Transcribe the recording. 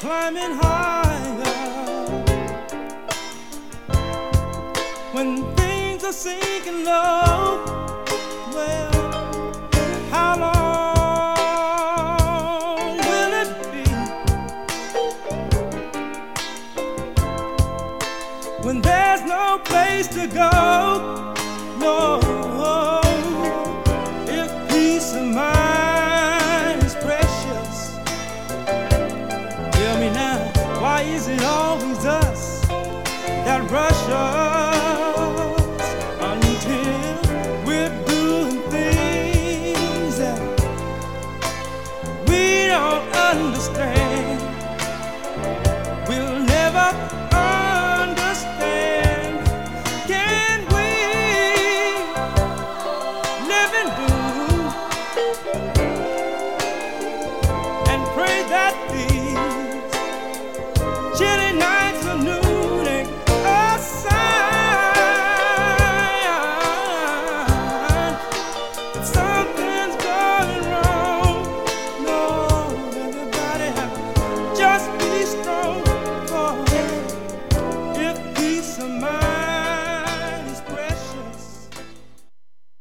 climbing higher, when things are sinking low, well, how long will it be when there's no place to go? No, if peace of mind is precious, tell me now, why is it always us that rush us until we're doing things that we don't understand? We'll never understand. Can we live and do and pray that the